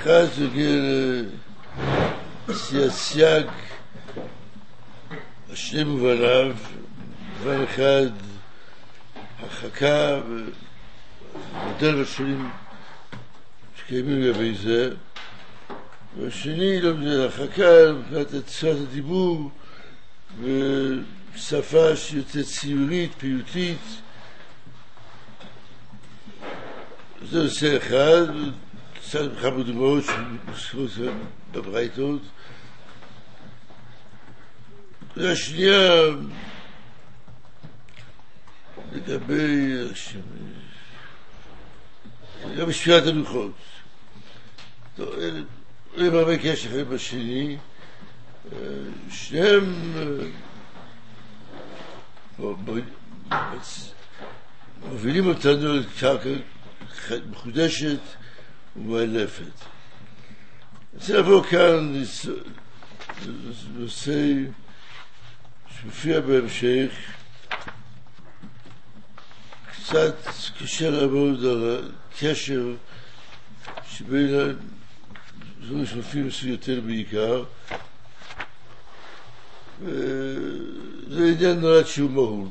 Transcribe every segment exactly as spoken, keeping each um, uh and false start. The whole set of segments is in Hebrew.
אחד זה הגיע לסייג השני מובניו, מובן אחד הרחקה ומודל השונים שקיימים לגבי זה, והשני לא מודל הרחקה מבחינת צורת הדיבור ושפה שיוצאת ציורית, פיוטית. זה נושא אחד, קצת בכמה דוגמאות שמוספות בברייתות. והשנייה לגבי לגבי שפירת הלוחות. אין הרבה קשר אחד בשני, שניהם מובילים אותנו לקרקע מחודשת ומאלפת. אני רוצה לעבור כאן לנושא שמופיע בהמשך. קצת קשה לעבוד על הקשר שבין הדברים שמופיעים יותר בעיקר, וזה עניין נולד שהוא מהול.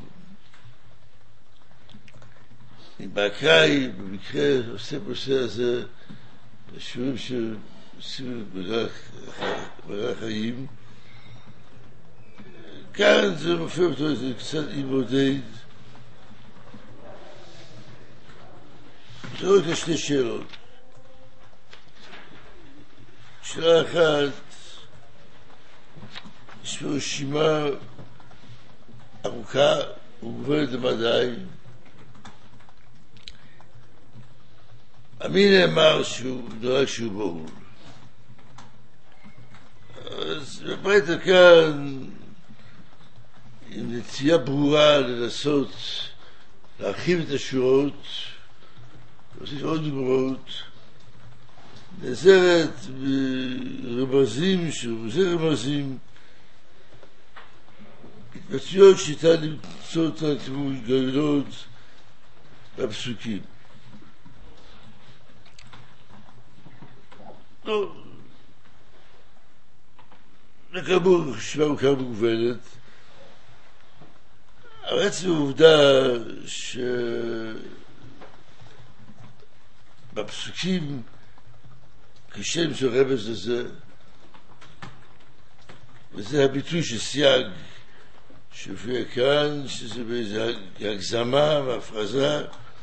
באקראי, במקרה, עושה בנושא הזה שיעורים שעושים בגלל חיים. כאן זה מופיע אותו, זה קצת אימודד. זה רק לשתי שאלות. שאלה אחת, יש פה רשימה ארוכה ומובנת למדי. מי נאמר שהוא נראה שהוא בהול? אז בברייתא כאן, עם נטייה ברורה לנסות להרחיב את השורות, להוסיף עוד דוגמאות, נעזרת ברמזים, שרמזי רמזים, התבטאויות שניתן למצוא אותן כמו גדולות בפסוקים. לא, כאמור, רשימה ארוכה מגוונת, אבל עצם העובדה שבפסוקים קשה למצוא רמז לזה, וזה הביטוי של סייג שהופיע כאן, שזה באיזו הגזמה והפרזה.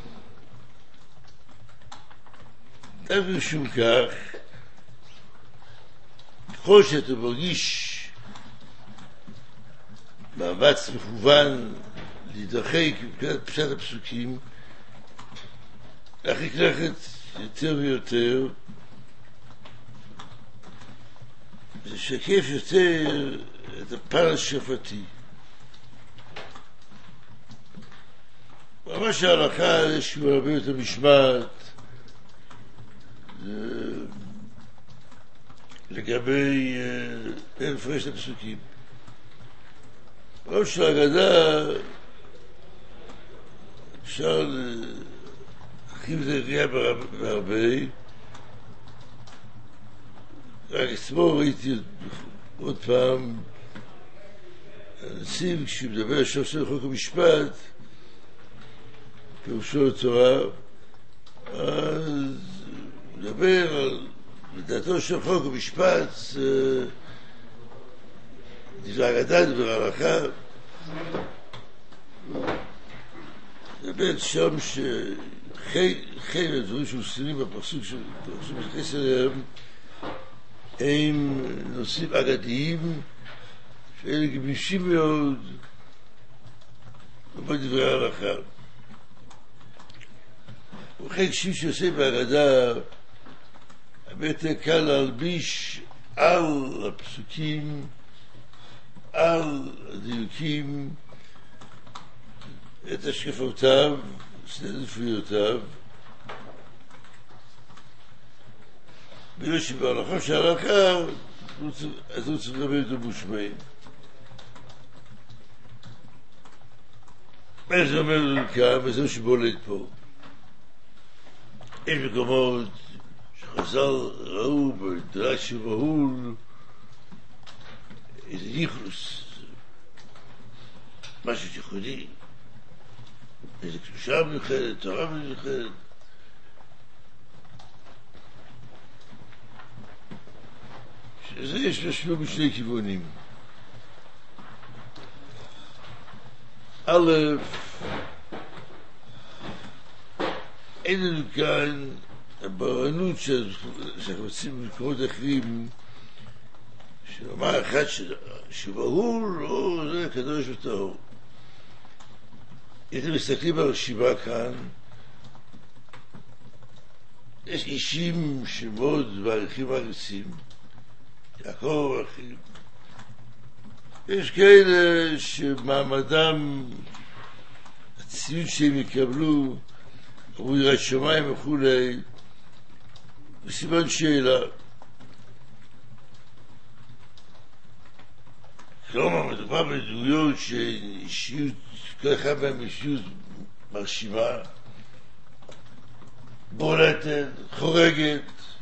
דווקא משום כך, ככל שאתה מרגיש מאמץ מכוון להידחק מבחינת פשט הפסוקים, להרחיק לכת יותר ויותר, זה שקף יותר את הפן השפטי. ממש ההלכה יש שהוא הרבה יותר משמעת לגבי אין פרש הפסוקים. עוד של ההגדה אפשר להרחיב את היריעה בהרבה. רק אתמול ראיתי עוד פעם הנציב כשהוא מדבר על שעושה חוק המשפט פירושו לתורה, אז הוא מדבר על לדעתו של חוק המשפט, דברי ההגדה, דברי ההלכה, מדבר שם שחלק מהדברים שמוסלמים בפסוק שמתייחס אליהם הם נושאים אגדיים שאלה גמישים מאוד בדברי ההלכה. וחלק שני שעושה בהגדה הרבה יותר קל להלביש על הפסוקים, על הדיוקים, את השקפותיו, סדר עדיפויותיו, בגלל שבהלכה של ההלכה אז הוא צריך לדבר איתו מושמעים. מה זה אומר לנו כאן, וזה שבולט פה. יש מקומות שחז"ל ראו בדרש ובהול איזה ייחוס, משהו ייחודי, איזה קדושה מיוחדת, תורה מיוחדת. שזה יש לשמו בשני כיוונים. א', אין לנו כאן הברנות שאנחנו רוצים במקומות אחרים, שאומר אחד שבהול, או זה קדוש וטהור. אם אתם מסתכלים ברשימה כאן, יש אישים שמאוד מעריכים מעריצים, יעקב אחים. יש כאלה שמעמדם, הציון שהם יקבלו, עבור יראת שמיים וכולי, בסימן שאלה. כלומר, מדובר בדמויות שאישיות, כל אחד מהם אישיות מרשימה, בולטת, חורגת,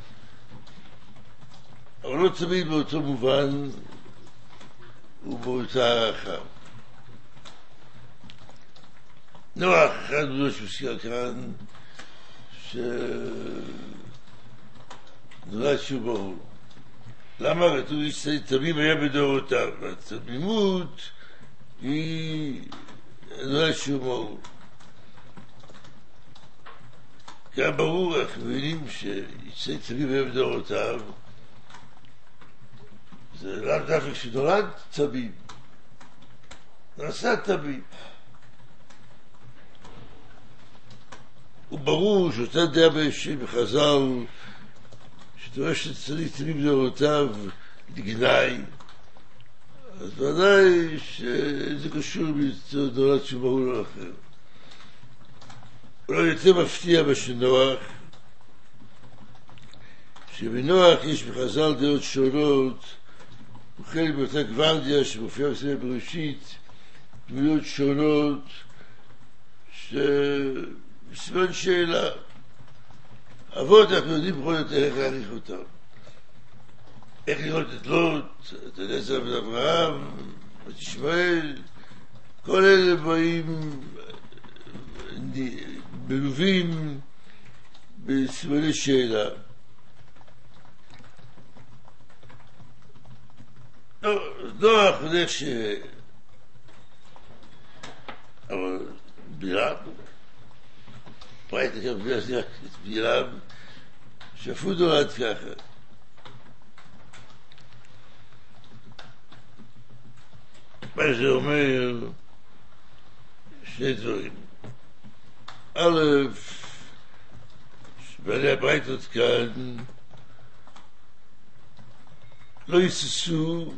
אבל לא תמיד באותו מובן ובאותה הערכה. נוח, אחד מזה שמוזכר כאן, שנולד שהוא בהול. למה? כתוב איש תמים היה בדורותיו, והתמימות היא נולד שהוא בהול. גם ברור, אנחנו מבינים שאיש תמים היה בדורותיו, זה לאו דווקא כשנולד תמים, נעשה תמים. וברור שאותה דעה בחז"ל, שדורש שצריך תמים בדורותיו לגנאי, אז ודאי שזה קשור בדורת שהוא בהול או אחר. אולי יותר מפתיע בשנוח, שבנוח יש בחז"ל דעות שונות, וחלק באותה גוורדיה שמופיעה בספר בראשית, דמויות שונות, שבסימן שאלה, אבות אנחנו יודעים בכל זאת איך להעריך אותם. איך לראות את לוט, את אליעזר בן אברהם, את ישמעאל, כל אלה באים מלווים בסימני שאלה. נוח הולך ש... אבל בלעם, ראית גם את בלעם, שפו נולד ככה. מה זה אומר? שני דברים. א', שבעלי הברייתות כאן לא יססו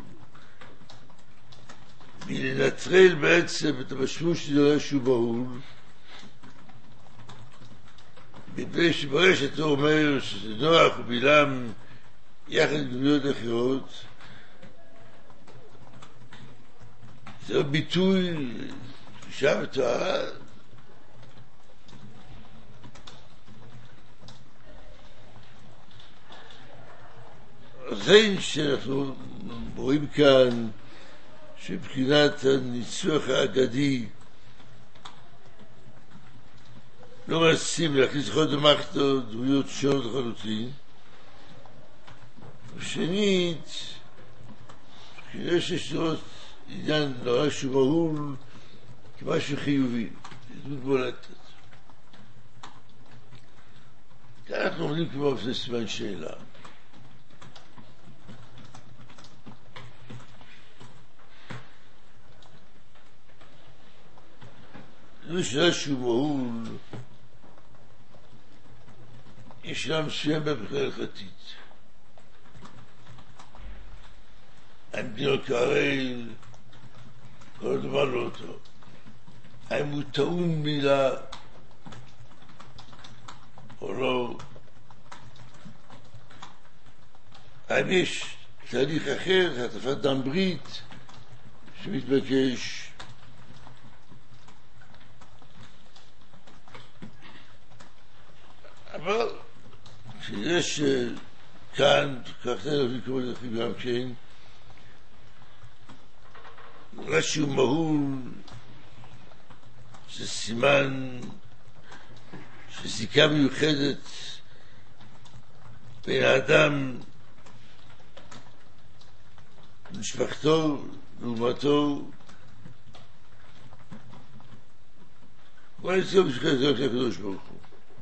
מלנטרל בעצם את המשמעות של דורש שהוא בהול, מפני שברגע שאתה אומר שזה נוח ובלעם יחד עם דמויות אחרות, זה ביטוי קדושה וטהרה. לכן שאנחנו רואים כאן שבחינת הניצוח האגדי לא מנסים להכניס חוד ומחתו דמויות שונות לחלוטין. ושנית, יש לראות עניין נורא שהוא בהול כמשהו חיובי, דמות בולטת. כאן אנחנו עומדים כמו בפני סימן שאלה. מי שאלה שהוא בהול, יש שאלה מסוים בבחינה הלכתית. האם דינו כהראל, כל הדבר לא אותו. האם הוא טעון מילה או לא. האם יש תהליך אחר, חטפת דם ברית, שמתבקש. אבל שיש כאן, כך תל לקרוא את זה גם כן, נראה שהוא מהול, זה סימן של זיקה מיוחדת בין האדם למשפחתו, לאומתו, מה נצטרך בשביל זה רק לקדוש ברוך הוא.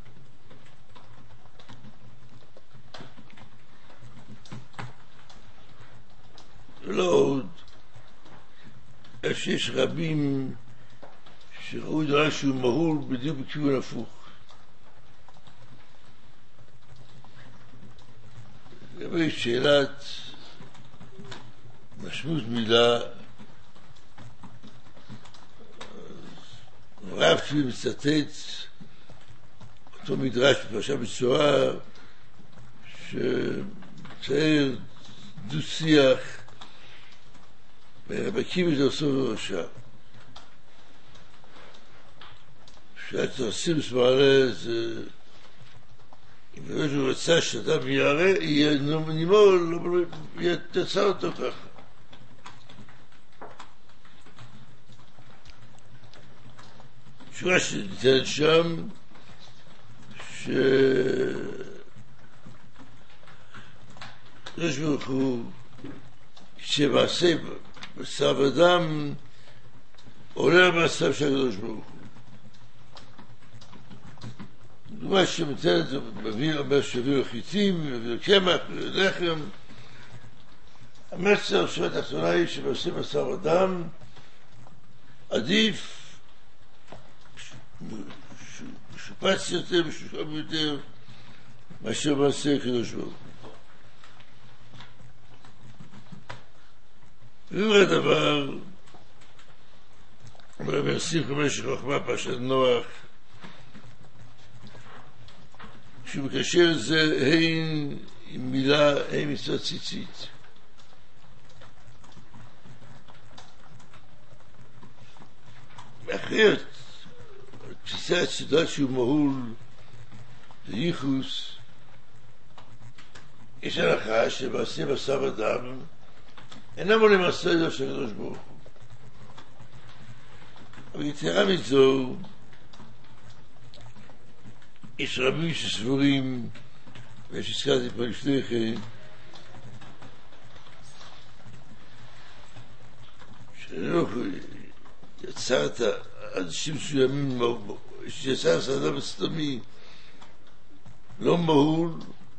ולא עוד, איפה שיש רבים שראו דבר שהוא מהול בדיוק בכיוון הפוך. לגבי שאלת משמעות מילה, רב שלי מצטט אותו מדרש בפרשת מצורע שמצייר דו שיח בין רבי עקיבא דרסו וראשה. שאלת הרסימס מעלה זה אם הוא רצה שאדם ירא, יהיה נימול, יתצא אותו ככה. שורה שניתנת שם, שקדוש ברוך הוא, כשמעשה בשר אדם, עולה למעשיו של הקדוש ברוך הוא. דוגמה שמתנת, אומר שהביאו חיטים, הביאו קמח, לחם. המסר של התחתונה היא שמעשה בשר אדם, עדיף, משופץ יותר, משושם יותר, מאשר מעשה הקדוש ברוך הוא. ואומר הדבר, אומר עשרים וחמש חוכמה פרשת נוח, כשהוא מקשר את זה הן עם מילה, הן מצוות ציצית. אחרת, תפיסה סדרת שהוא מהול, זה ייחוס, יש הנחה שמעשה בשר אדם, אינם עולים מעשה ידו של הקדוש ברוך הוא. אבל יתרה מזו, יש רבים שסבורים, ויש הזכרתי פה לפני כן, שלא יצרת אנשים מסוימים, שיצר אדם סתמי, לא מהול,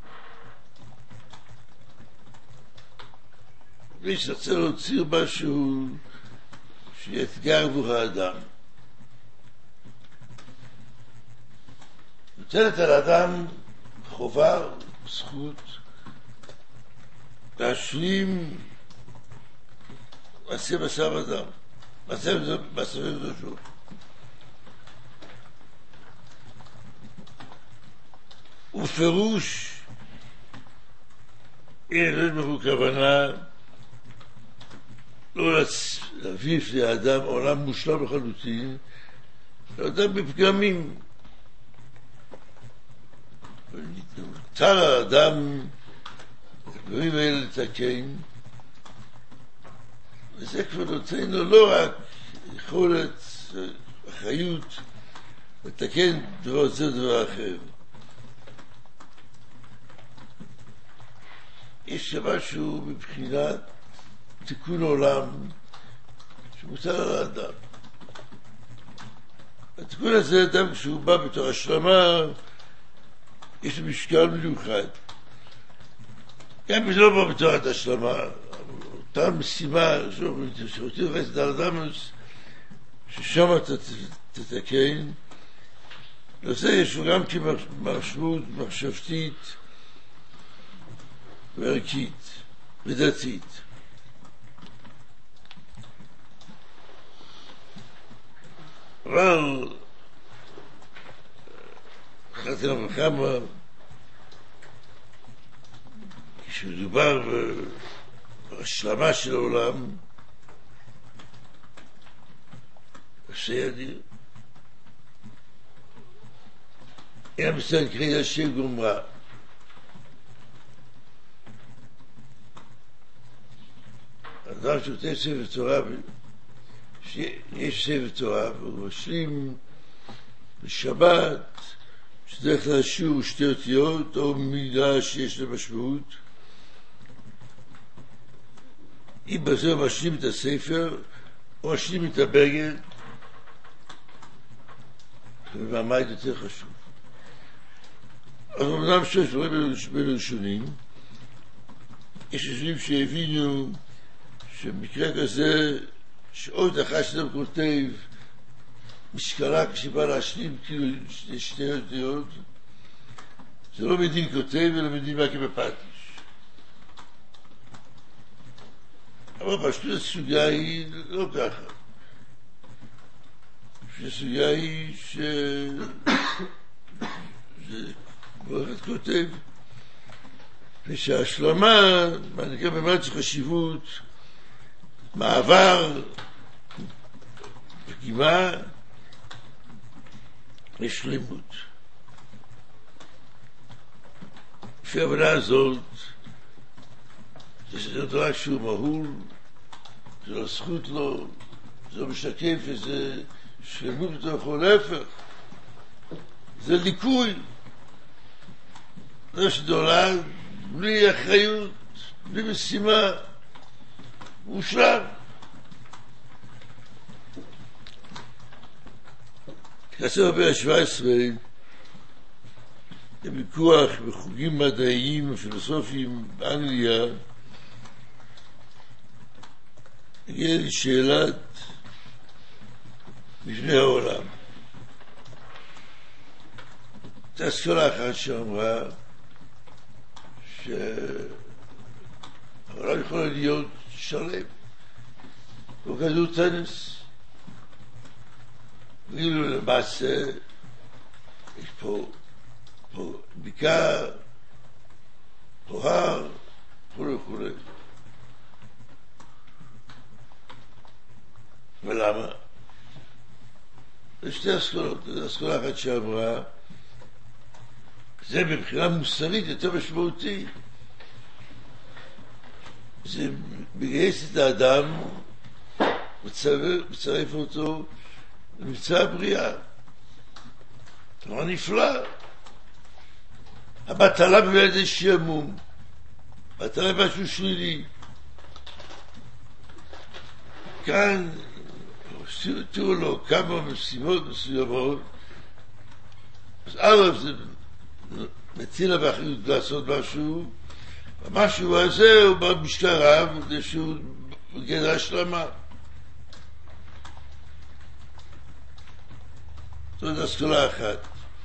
בלי שרצה להוציא משהו שיאתגר עבור האדם. נותנת על האדם חובה, זכות, להשלים מעשה בשר אדם, מעשה בקדוש. ופירוש, אין הקדוש ברוך הוא כוונה לא להביא לפני האדם עולם מושלם לחלוטין, לאדם בפגמים. נותר האדם הדברים האלה לתקן, וזה כבר נותן לו לא רק יכולת, אחריות, לתקן דבר זה דבר אחר. יש שם משהו מבחינת תיקון עולם שמותר על האדם. התיקון הזה, אדם כשהוא בא בתור השלמה, יש לו משקל מיוחד. גם אם לא בא בתור השלמה, אותה משימה שרוצים לחץ את האדם, ששם אתה תתקן, לזה יש לו גם כמשמעות מחשבתית וערכית ודתית. אבל אחת כמה וכמה כשמדובר בהשלמה של העולם עושה אדיר אין המסתן קריאה השם גומרה אדם שכותב ספר תורה, יש ספר תורה, והוא משלים בשבת, שדרך כלל שיעור שתי אותיות, או מילה שיש לה משמעות. אם בזה הוא משלים את הספר, הוא משלים את הבגד, והמייד יותר חשוב. אז אמנם שיש דברים בין ראשונים, יש ראשונים שהבינו שבמקרה כזה, שעוד אחת שאדם כותב, משקלה כשבא להשלים כאילו שתי אותיות, זה לא מדין כותב, אלא מדין מה כבפטיש. אבל פשוט הסוגיה היא לא ככה. הסוגיה היא ש... זה כבר אחד כותב, ושההשלמה מעניקה באמת חשיבות, מעבר, פגימה, לשלימות. לפי ההבנה הזאת, זה לא רק שהוא מהול, זה לא זכות לו, זה לא משקף איזה שלמות בתוכו, להפך. זה ליקוי. זה שדולד, בלי אחריות, בלי משימה, מושלם. כסף ב-שבע עשרה, בוויכוח בחוגים מדעיים ופילוסופיים באנגליה, הגיעה לי שאלת מבנה העולם. זו השכלה אחת שאמרה שהעולם יכול להיות שלם, כמו כדור טניס. ואילו למעשה יש פה, פה בקעה, פה הר, וכו' וכו'. ולמה? יש שתי השכלות. זו השכלה אחת שאמרה, זה מבחינה מוסרית יותר משמעותי. זה מגייס את האדם, מצרף אותו למבצע הבריאה. דבר נפלא. הבטלה בגלל זה שעמום. הבטלה משהו שלילי. כאן תראו לו כמה משימות מסוימות, אז א' זה מטיל עליו אחריות לעשות משהו, והמשהו הזה הוא במשקל רב, כדי שהוא בגדר השלמה. זאת השכלה אחת.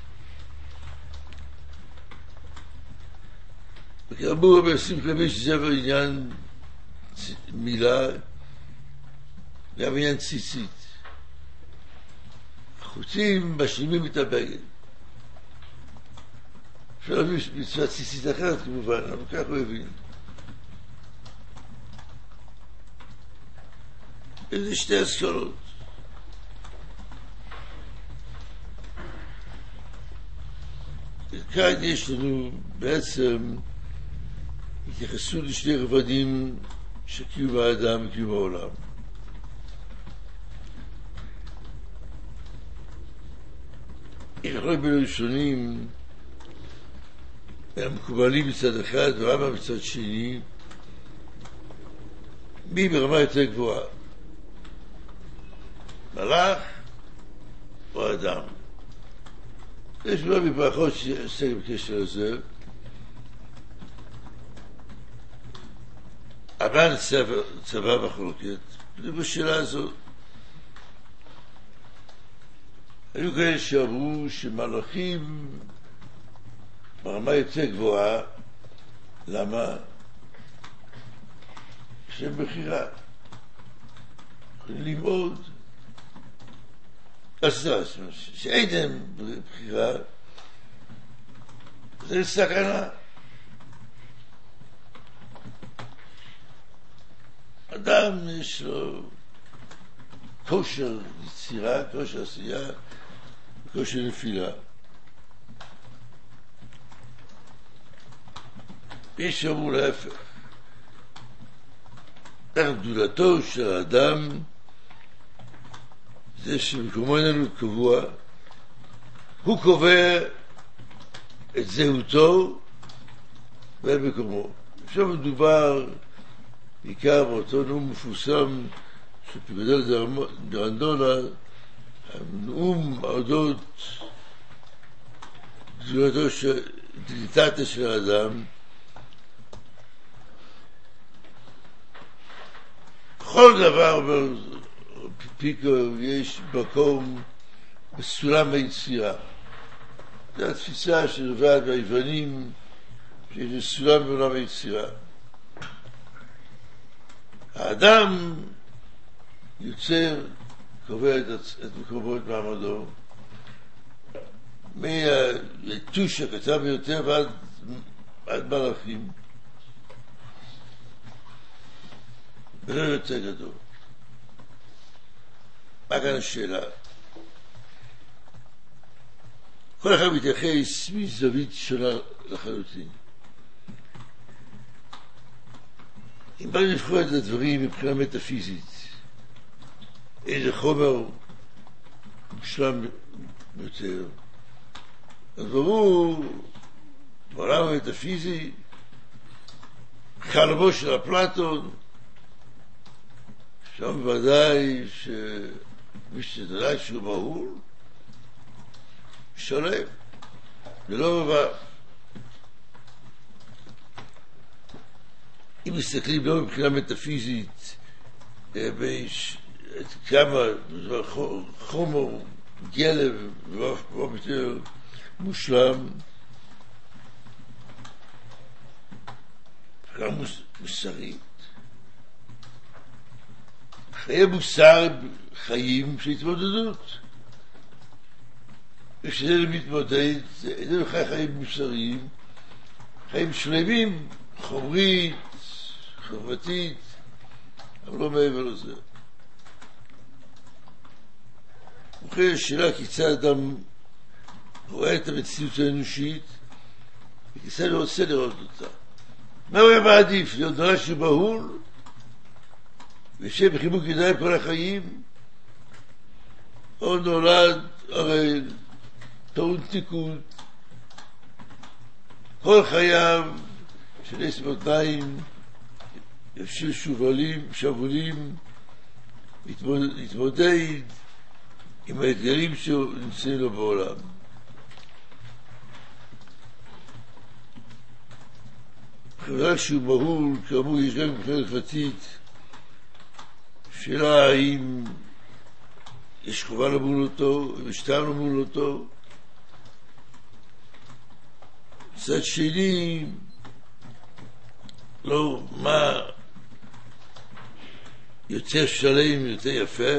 וכאמור, ב-עשרים וחמש זה בעניין מילה, גם עניין ציצית. החוטים משלימים את הבגד. אפשר להביא מצוות ציצית אחרת כמובן, אבל כך הוא הבין. איזה שתי השכלות. כאן יש לנו בעצם התייחסות לשני רבדים שקיום האדם וקיום העולם. יכולים בין הראשונים המקובלים מצד אחד ורמה מצד שני, מי ברמה יותר גבוהה, מלאך או אדם. יש לא מברכות שעסק בקשר לזה. אבל צבא בחלוקת, ובשאלה הזאת היו כאלה שאמרו שמלאכים ברמה יותר גבוהה. למה? שהם בחירה, יכולים ללמוד. אז זה שאין להם בחירה, זה סכנה. אדם יש לו כושר יצירה, כושר עשייה, כושר נפילה. יש שאמרו להפך, איך גדולתו של האדם זה שמקומו איננו קבוע, הוא קובע את זהותו ואת מקומו. עכשיו מדובר בעיקר באותו נאום מפורסם של פיקודל דרנדונה, הנאום אודות גדולתו של דליטתה של האדם. בכל דבר בפיקו יש מקום בסולם היצירה. זו התפיסה שנובעת מהיוונים, שיש סולם בעולם היצירה. האדם יוצר, קובע את, את מקומו, את מעמדו, מהיתוש הקטן ביותר ועד עד מלאכים. ולא יותר גדול. מה כאן השאלה? כל אחד מתייחס מזווית שונה לחלוטין. אם בא לבחור את הדברים מבחינה מטאפיזית, איזה חומר מושלם יותר, אז ברור, בעולם המטאפיזי, חלומו של אפלטון, שם ודאי שמי שתדע שהוא בהול, שלם, ולא רבע. אם מסתכלים לא מבחינה מטאפיזית, כמה חומר גלב ואף יותר מושלם, מבחינה מוסרית, חיי מוסר חיים של התמודדות. ושזה מתמודד, זה חי חיים מוסריים, חיים שלמים, חומרית, חברתית, אבל לא מעבר לזה. ובכן, השאלה כיצד אדם רואה את המציאות האנושית, וכיצד הוא רוצה לראות אותה. מה הוא היה מעדיף? להיות נראה שהוא בהול, וישב בחיבוק ידיים כל החיים, או נולד הרי טעון תיקון, כל חייו של עץ מותניים, יפשיל שובלים, שבולים, להתמודד עם האתגרים שנמצאים לו בעולם. בגלל שהוא בהול, כאמור יש גם מבחינה הלכתית, שאלה האם יש חובה למול אותו, יש טעם למול אותו. מצד שני, לא מה יותר שלם, יותר יפה,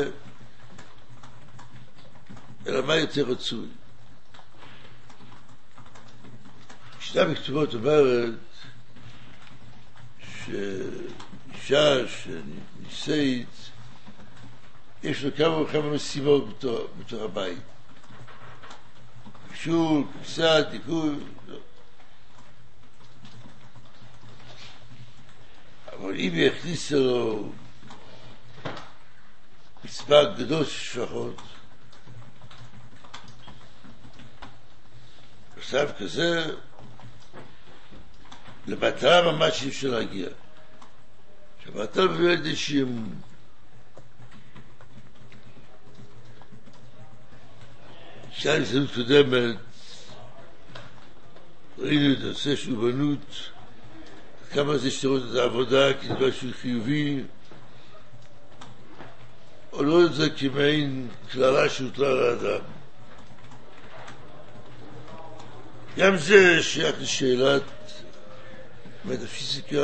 אלא מה יותר רצוי. שיטה בכתובות אומרת שאישה שניסית, יש לו כמה וכמה משימות בתוך, בתוך הבית. בישול, כניסה, תיקון. אבל אם היא הכניסה לו מספר גדול של שפחות, במצב כזה, למטרה ממש אי אפשר להגיע. שהמטרה באמת איזשהם שעל הזדמנות קודמת ראינו את הנושא של אומנות, כמה זה שתראות את העבודה כדבר שהוא חיובי, או לא את זה כמעין כללה שהוטלה לאדם. גם זה שייך לשאלת מטאפיזיקה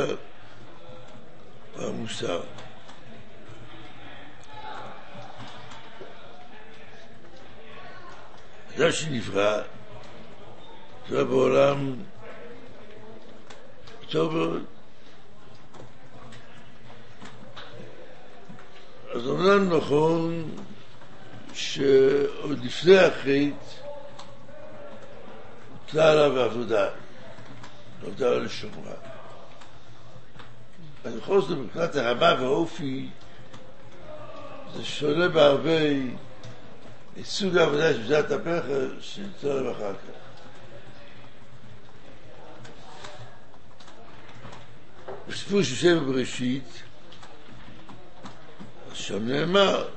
והמוסר. אדם שנברא, זה בעולם טוב מאוד. אז אומנם נכון שעוד לפני החטא הוטלה עליו העבודה, עבודה על השומרה. אני חושב שבקלט הרמה והאופי זה שונה בהרבה מסוג העבודה של בזעת הפחר שנצא להם אחר כך. בספור של שבע בראשית שם נאמר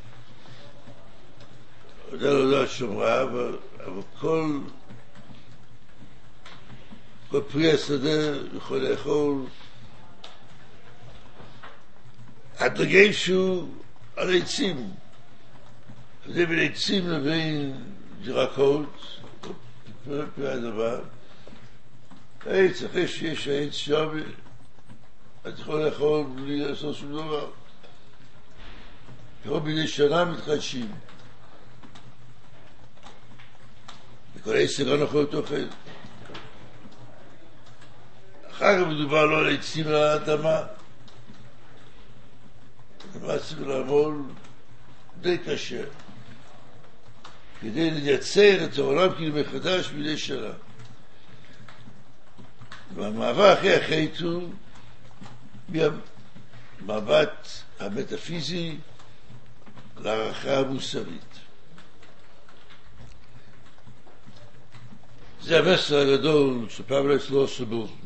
יודע לא יודע שומרה אבל, אבל כל כל פרי השדה יכול לאכול עד לגבי שהוא על עצים זה בין עצים לבין ירקות פרי הדבר העץ אחרי שיש העץ שם אתה יכול לאכול בלי לעשות שום דבר כל מיני שנה מתחדשים וכל עשר לא נכון תאכל אחר כך מדובר לא על עצים על האדמה מה צריך לעמול די קשה כדי לייצר את העולם כאילו מחדש מדי שנה והמעבר אחרי החטא הוא מהמבט המטאפיזי לערכה המוסרית זה המסר הגדול שפעם לא סבורתן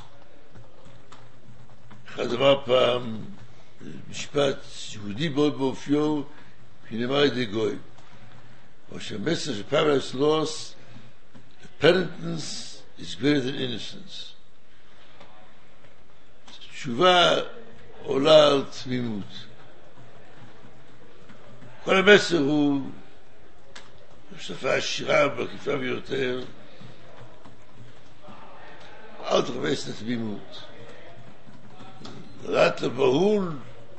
אחד אמר פעם משפט יהודי מאוד באופיו כי נאמר ידי גוי או שהמסר שפעם לא penitence is greater than innocence תשובה עולה על תמימות כל המסר הוא שפה עשירה בקיפה ביותר אל תחפש את התמימות רעת לבהול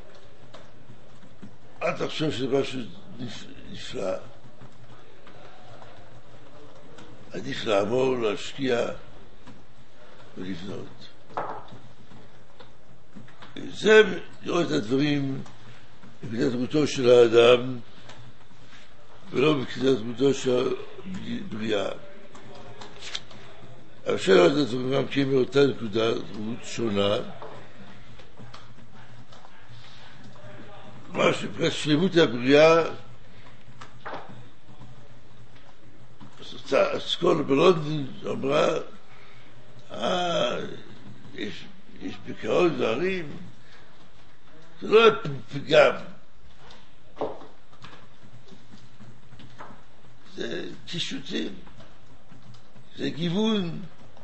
אל תחשוב שזה משהו נפלא עדיף לעמול, להשקיע ולבנות זה לראות את הדברים בקדמת דמותו של האדם ולא בקדמת דמותו של הבריאה אבל אפשר לראות את הדברים גם כי הם מאותה נקודה דמות שונה כלומר שבקדמת שלמות הבריאה אסכולה בלונדון אמרה אה יש, יש בקרות דברים זה לא פגם זה קישוטים זה גיוון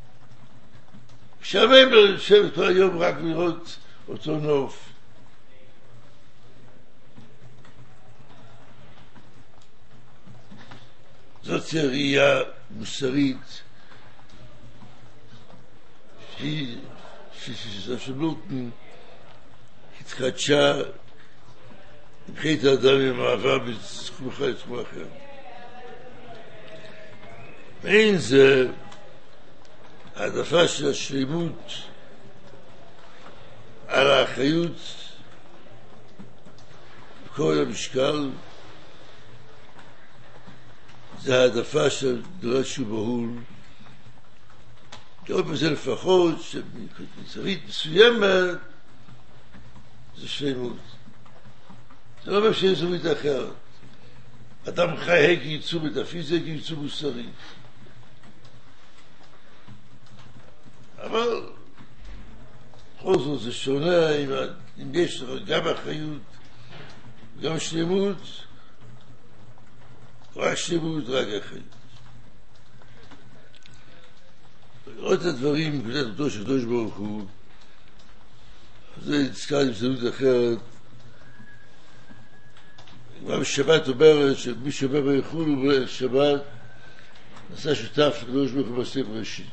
שווה לשבת כל היום רק לראות אותו נוף זאת ראייה מוסרית שהיא ששבלותן התחדשה מבחינת האדם עם המעבר בתחום אחד לתחום אחר ואין זה העדפה של השלימות על האחריות בכל המשקל זה העדפה של דרך שהוא בהול לראות בזה לפחות שמזווית מסוימת זה שלימות זה לא אומר שיש זווית אחרת אדם חי כייצור מטאפיזי כייצור מוסרי אבל בכל זאת זה שונה אם, אם יש לך גם אחריות גם שלימות רק שלימות רק אחריות לראות את הדברים בקדמת אותו של קדוש ברוך הוא זה נזכר עם זהות אחרת כבר בשבת אומרת שמי שאומר ביחול ובשבת נעשה שותף לקדוש ברוך הוא בספר ראשית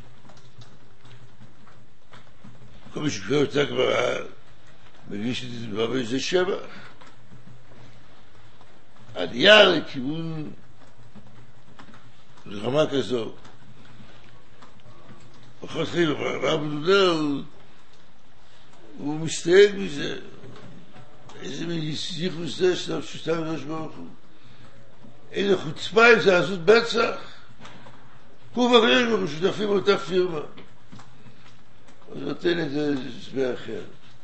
כל מי שקורא אותה כבר מגיש את זה דבר וזה שבח עלייה לכיוון לרמה כזו פחות חיים הרב מדודר הוא מסתייג מזה איזה מין ייחוס זה של שותף לקדוש ברוך הוא איזה חוצפה אם זה לעשות בצח הוא והקדוש ברוך הוא שותפים באותה פירמה אז נותן את זה הסבר אחר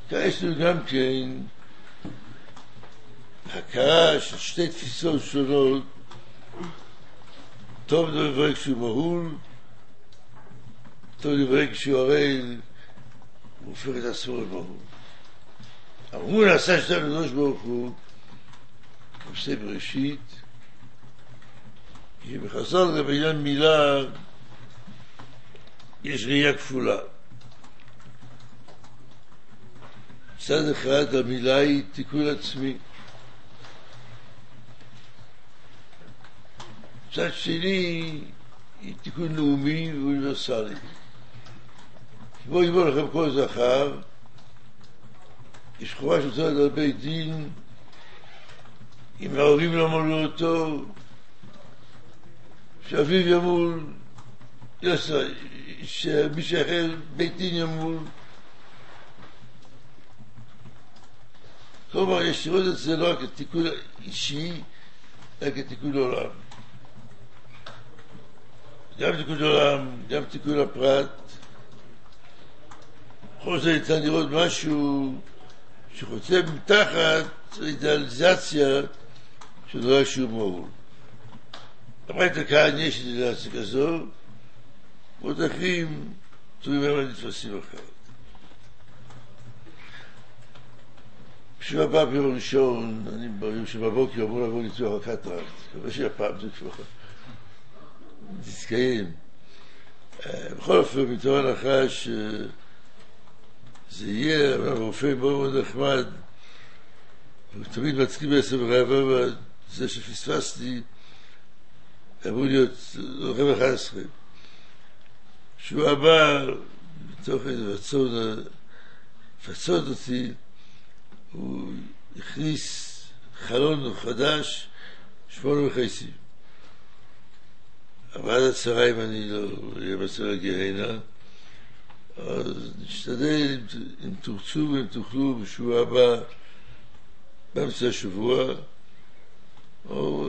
יש לנו גם כן הכרה של שתי תפיסות שונות, טוב דברי כשהוא מהול, טוב דברי כשהוא ערל, הוא הופך את עצמו למהול. המהול נעשה שאתה לקדוש ברוך הוא, עושה בראשית, כי בחז"ל בעניין מילה יש ראייה כפולה. מצד אחד המילה היא תיקון עצמי, מצד שני היא תיקון לאומי ואוניברסלי. כמו יבוא לכם כל זכר, יש חובה שצריך על בית דין, אם ההורים לא מולו אותו, שאביו ימול, שמי שאחר בית דין ימול. כלומר, יש לראות את זה לא רק כתיקון אישי, אלא כתיקון עולם. גם תיקון עולם, גם תיקון הפרט. בכל זאת ניתן לראות משהו שחוצה מתחת אידיאליזציה של דבר שהוא מהול. הברייתא כאן יש אידיאליזציה כזו, ועוד אחרים תלויים הם נתפסים אחרת. בשביל הבא ביום ראשון, אני ביום שבבוקר אמור לבוא ניתוח הקטרקט, מקווה שהפעם זה כבר תתקיים. בכל אופן, מתוך הנחה שזה יהיה, הרופא מאוד מאוד נחמד, הוא תמיד מתחיל בעשר ורבע, וזה שפספסתי, אמור להיות רבע אחד עשרה. שהוא הבא, מתוך איזה רצון לפצות אותי, הוא הכניס חלון חדש, שמונה וחצי. אבל עד הצהריים אני לא אהיה בצל הגהנה, אז נשתדל אם תרצו ואם תוכלו בשבוע הבא, באמצע השבוע, או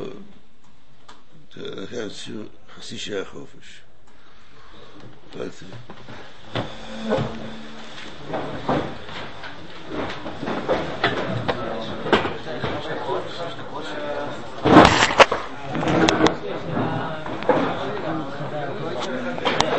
חצי שעה חופש. תודה.